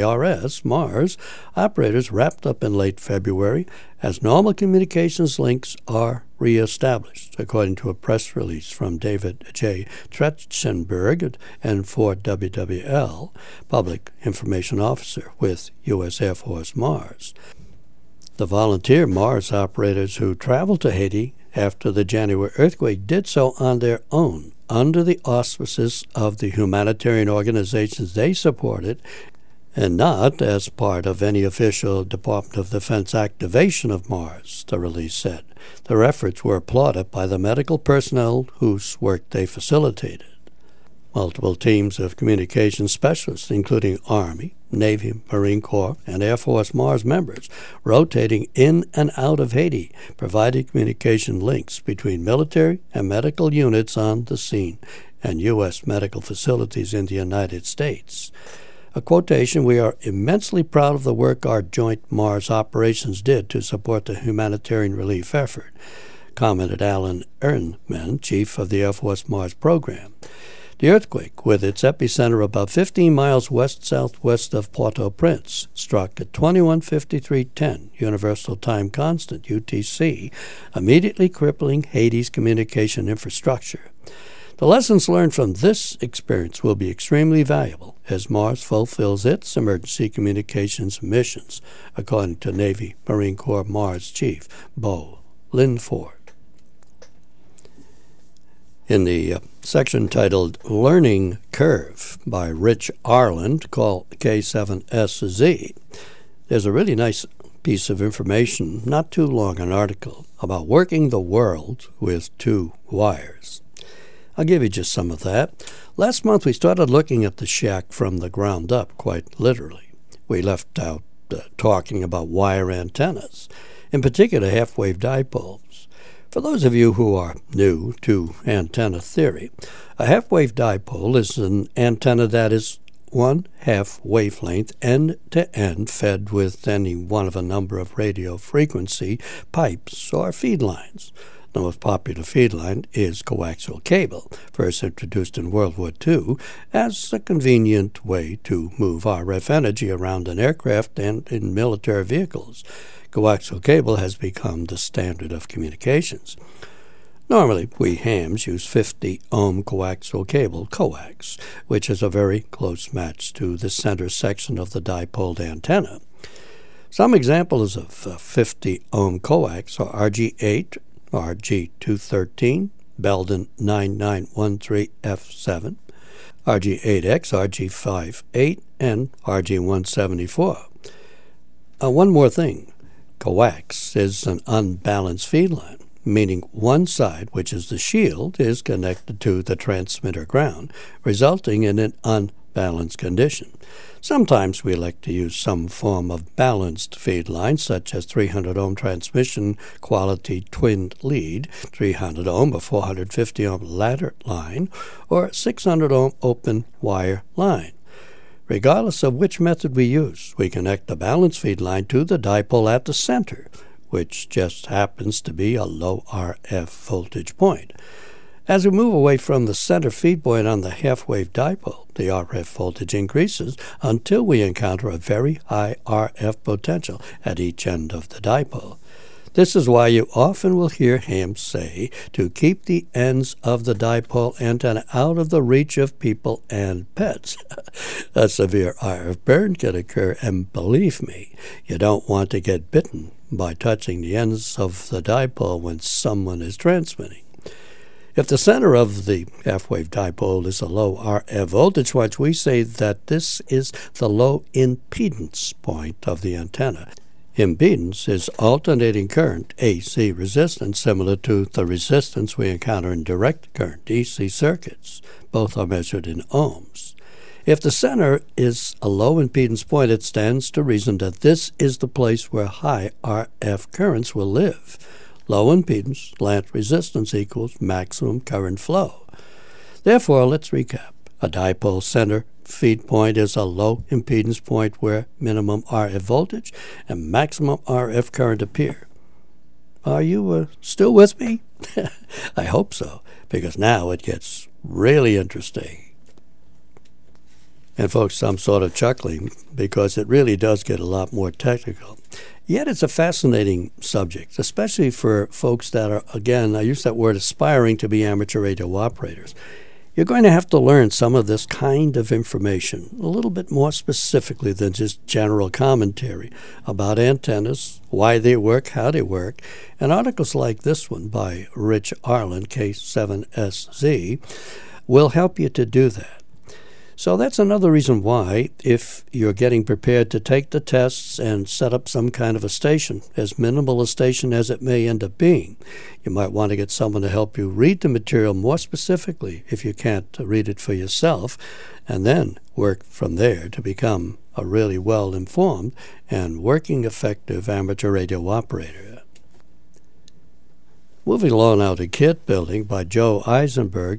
MARS, operators wrapped up in late February as normal communications links are reestablished, according to a press release from David J. Trachtenberg and Ford WWL, Public Information Officer with U.S. Air Force Mars. The volunteer Mars operators who traveled to Haiti after the January earthquake did so on their own, under the auspices of the humanitarian organizations they supported, and not as part of any official Department of Defense activation of Mars, the release said. Their efforts were applauded by the medical personnel whose work they facilitated. Multiple teams of communications specialists, including Army, Navy, Marine Corps, and Air Force Mars members, rotating in and out of Haiti, provided communication links between military and medical units on the scene and U.S. medical facilities in the United States. A quotation, "We are immensely proud of the work our joint Mars operations did to support the humanitarian relief effort," commented Alan Ernman, chief of the Air Force Mars program. The earthquake, with its epicenter about 15 miles west-southwest of Port-au-Prince, struck at 21:53:10 Universal Time Constant, UTC, immediately crippling Haiti's communication infrastructure. The lessons learned from this experience will be extremely valuable as Mars fulfills its emergency communications missions, according to Navy Marine Corps Mars Chief Beau Linford. In the section titled Learning Curve by Rich Arland, called K7SZ, there's a really nice piece of information, not too long an article, about working the world with two wires. I'll give you just some of that. Last month we started looking at the shack from the ground up, quite literally. We left out talking about wire antennas, in particular half-wave dipoles. For those of you who are new to antenna theory, a half-wave dipole is an antenna that is 1/2 wavelength end-to-end fed with any one of a number of radio frequency pipes or feed lines. The most popular feed line is coaxial cable, first introduced in World War II as a convenient way to move RF energy around an aircraft and in military vehicles. Coaxial cable has become the standard of communications. Normally, we hams use 50-ohm coaxial cable, coax, which is a very close match to the center section of the dipole antenna. Some examples of 50-ohm coax are RG8, RG213, Belden 9913F7, RG8X, RG58, and RG174. One more thing. Coax is an unbalanced feed line, meaning one side, which is the shield, is connected to the transmitter ground, resulting in an unbalanced condition. Sometimes we like to use some form of balanced feed line, such as 300-ohm transmission quality twin lead, 300-ohm or 450-ohm ladder line, or 600-ohm open wire line. Regardless of which method we use, we connect the balanced feed line to the dipole at the center, which just happens to be a low RF voltage point. As we move away from the center feed point on the half-wave dipole, the RF voltage increases until we encounter a very high RF potential at each end of the dipole. This is why you often will hear hams say to keep the ends of the dipole antenna out of the reach of people and pets. A severe RF burn can occur, and believe me, you don't want to get bitten by touching the ends of the dipole when someone is transmitting. If the center of the half-wave dipole is a low RF voltage point, we say that this is the low impedance point of the antenna. Impedance is alternating current, AC resistance, similar to the resistance we encounter in direct current, DC circuits. Both are measured in ohms. If the center is a low impedance point, it stands to reason that this is the place where high RF currents will live. Low impedance, lant resistance equals maximum current flow. Therefore, let's recap. A dipole center feed point is a low impedance point where minimum RF voltage and maximum RF current appear. Are you still with me? I hope so, because now it gets really interesting. And folks, I'm sort of chuckling because it really does get a lot more technical. Yet it's a fascinating subject, especially for folks that are, again, I use that word, aspiring to be amateur radio operators. You're going to have to learn some of this kind of information, a little bit more specifically than just general commentary about antennas, why they work, how they work, and articles like this one by Rich Arlen, K7SZ, will help you to do that. So that's another reason why, if you're getting prepared to take the tests and set up some kind of a station, as minimal a station as it may end up being, you might want to get someone to help you read the material more specifically if you can't read it for yourself, and then work from there to become a really well-informed and working effective amateur radio operator. Moving along now to Kit Building by Joe Eisenberg,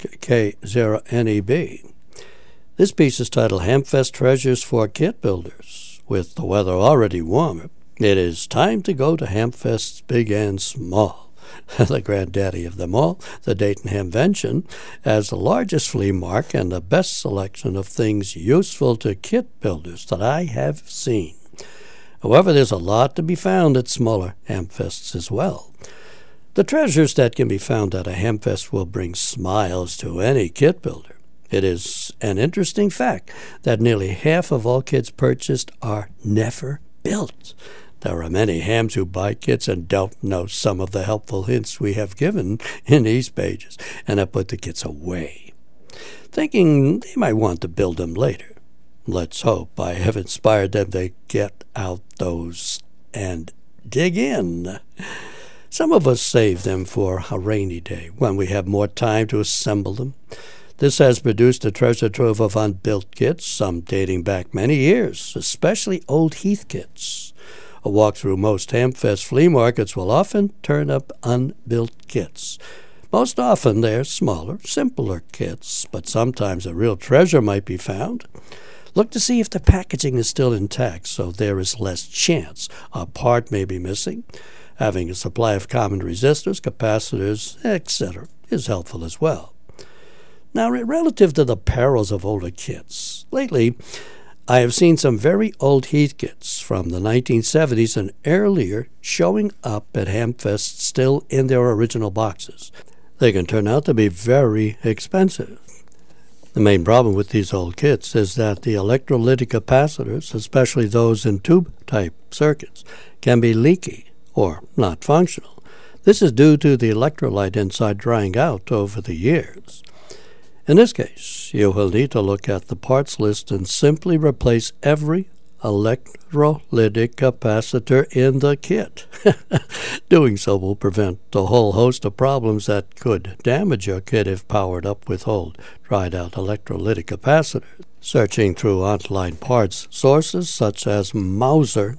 K0NEB. This piece is titled Hamfest Treasures for Kit Builders. With the weather already warmer, it is time to go to Hamfests big and small. The granddaddy of them all, the Dayton Hamvention, has the largest flea market and the best selection of things useful to kit builders that I have seen. However, there's a lot to be found at smaller Hamfests as well. The treasures that can be found at a Hamfest will bring smiles to any kit builder. It is an interesting fact that nearly half of all kits purchased are never built. There are many hams who buy kits and don't know some of the helpful hints we have given in these pages and have put the kits away, thinking they might want to build them later. Let's hope I have inspired them to get out those and dig in. Some of us save them for a rainy day when we have more time to assemble them. This has produced a treasure trove of unbuilt kits, some dating back many years, especially old Heath kits. A walk through most Hamfest flea markets will often turn up unbuilt kits. Most often they're smaller, simpler kits, but sometimes a real treasure might be found. Look to see if the packaging is still intact, so there is less chance a part may be missing. Having a supply of common resistors, capacitors, etc. is helpful as well. Now, relative to the perils of older kits, lately I have seen some very old Heath kits from the 1970s and earlier showing up at Hamfest still in their original boxes. They can turn out to be very expensive. The main problem with these old kits is that the electrolytic capacitors, especially those in tube-type circuits, can be leaky or not functional. This is due to the electrolyte inside drying out over the years. In this case, you will need to look at the parts list and simply replace every electrolytic capacitor in the kit. Doing so will prevent a whole host of problems that could damage your kit if powered up with old, dried-out electrolytic capacitors. Searching through online parts sources such as Mouser,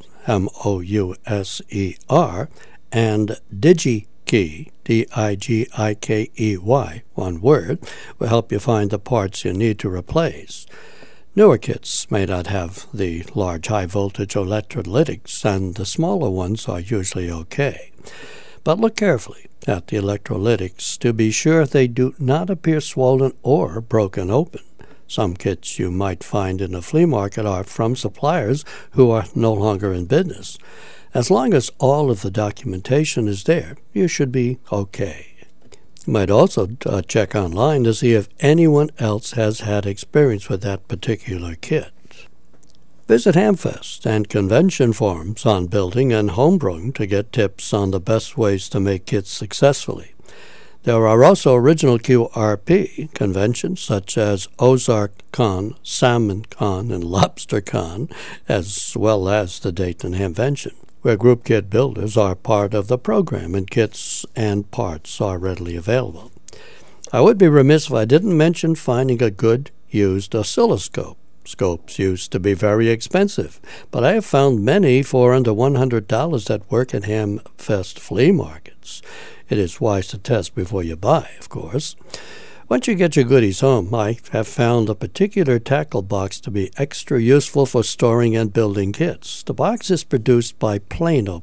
M-O-U-S-E-R, and DigiKey, D-I-G-I-K-E-Y, one word, will help you find the parts you need to replace. Newer kits may not have the large high-voltage electrolytics, and the smaller ones are usually okay. But look carefully. at the electrolytics to be sure they do not appear swollen or broken open. Some kits you might find in a flea market are from suppliers who are no longer in business. As long as all of the documentation is there, you should be okay. You might also check online to see if anyone else has had experience with that particular kit. Visit Hamfest and convention forums on building and homebrewing to get tips on the best ways to make kits successfully. There are also original QRP conventions such as Ozark Con, Salmon Con, and Lobster Con, as well as the Dayton Hamvention, where group kit builders are part of the program and kits and parts are readily available. I would be remiss if I didn't mention finding a good used oscilloscope. Scopes used to be very expensive, but I have found many for under $100 that work at Hamfest flea markets. It is wise to test before you buy, of course. Once you get your goodies home, I have found a particular tackle box to be extra useful for storing and building kits. The box is produced by Plano,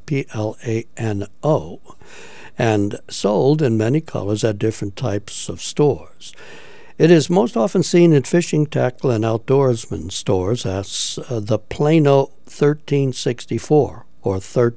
Plano, and sold in many colors at different types of stores. It is most often seen in fishing, tackle, and outdoorsman stores as the Plano 1364 or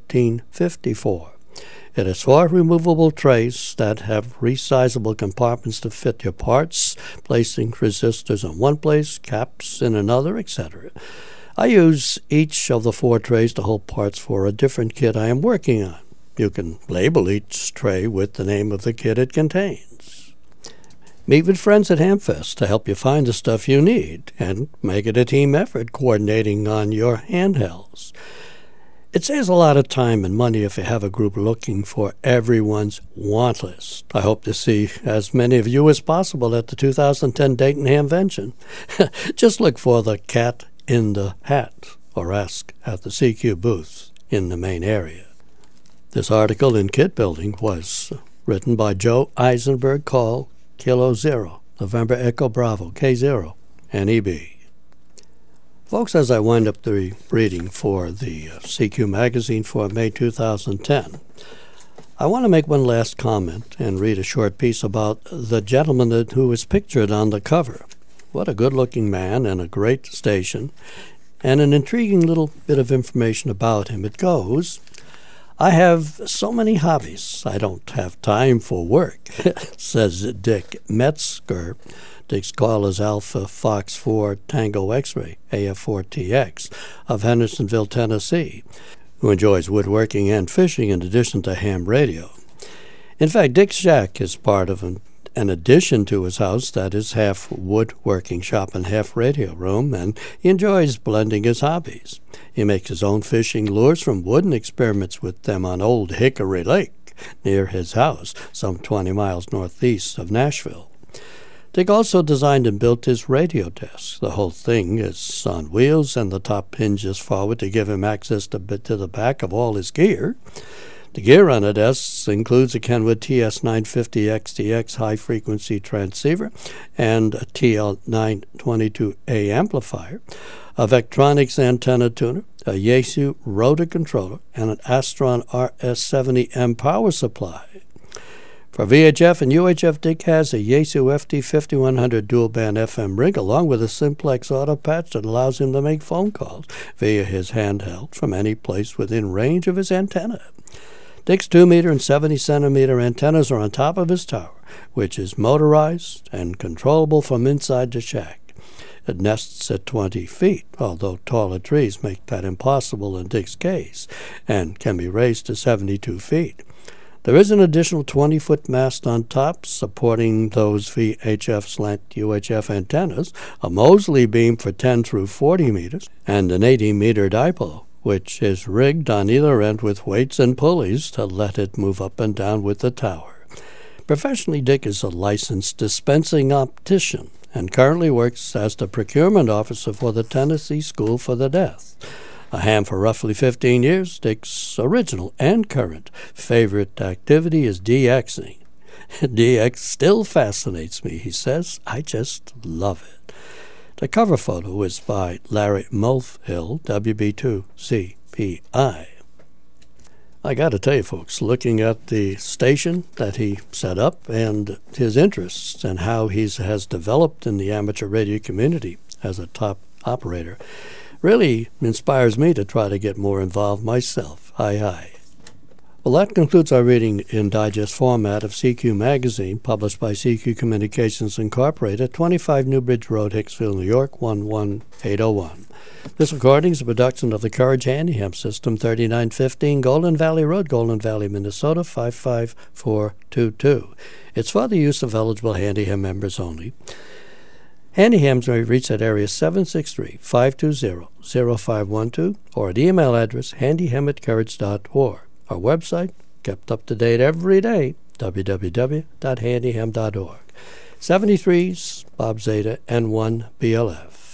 1354. It has 4 removable trays that have resizable compartments to fit your parts, placing resistors in one place, caps in another, etc. I use each of the 4 trays to hold parts for a different kit I am working on. You can label each tray with the name of the kit it contains. Meet with friends at Hamfest to help you find the stuff you need and make it a team effort coordinating on your handhelds. It saves a lot of time and money if you have a group looking for everyone's want list. I hope to see as many of you as possible at the 2010 Dayton Hamvention. Just look for the Cat in the Hat or ask at the CQ booth in the main area. This article in Kit Building was written by Joe Eisenberg, call Kilo Zero, November Echo Bravo, K0, NEB. Folks, as I wind up the reading for the CQ magazine for May 2010, I want to make one last comment and read a short piece about the gentleman who is pictured on the cover. What a good-looking man and a great station, and an intriguing little bit of information about him. It goes, I have so many hobbies, I don't have time for work, says Dick Metzger. Dick's call is Alpha Fox 4 Tango X-Ray, AF4TX, of Hendersonville, Tennessee, who enjoys woodworking and fishing in addition to ham radio. In fact, Dick's shack is part of an addition to his house that is half woodworking shop and half radio room, and he enjoys blending his hobbies. He makes his own fishing lures from wood and experiments with them on Old Hickory Lake, near his house, some 20 miles northeast of Nashville. Dick also designed and built his radio desk. The whole thing is on wheels, and the top hinges forward to give him access to the back of all his gear. The gear on the desk includes a Kenwood TS950XTX high-frequency transceiver and a TL922A amplifier, a Vectronics antenna tuner, a Yaesu rotor controller, and an Astron RS70M power supply. For VHF and UHF, Dick has a Yaesu FT5100 dual-band FM rig along with a simplex auto patch that allows him to make phone calls via his handheld from any place within range of his antenna. Dick's 2-meter and 70-centimeter antennas are on top of his tower, which is motorized and controllable from inside the shack. It nests at 20 feet, although taller trees make that impossible in Dick's case, and can be raised to 72 feet. There is an additional 20-foot mast on top supporting those VHF slant UHF antennas, a Mosley beam for 10 through 40 meters, and an 80-meter dipole, which is rigged on either end with weights and pulleys to let it move up and down with the tower. Professionally, Dick is a licensed dispensing optician and currently works as the procurement officer for the Tennessee School for the Deaf. A ham for roughly 15 years, Dick's original and current favorite activity is DXing. DX still fascinates me, he says. I just love it. The cover photo is by Larry Mulvihill, WB2CPI. I got to tell you, folks, looking at the station that he set up and his interests and how he has developed in the amateur radio community as a top operator really inspires me to try to get more involved myself. Aye. Well, that concludes our reading in digest format of CQ Magazine, published by CQ Communications Incorporated, 25 Newbridge Road, Hicksville, New York, 11801. This recording is a production of the Courage Handyham System, 3915 Golden Valley Road, Golden Valley, Minnesota, 55422. It's for the use of eligible Handyham members only. Handyhams may be reached at area 763-520-0512 or at email address handyham@courage.org. Our website, kept up to date every day, www.handyham.org. 73's Bob Zeta N1 BLF.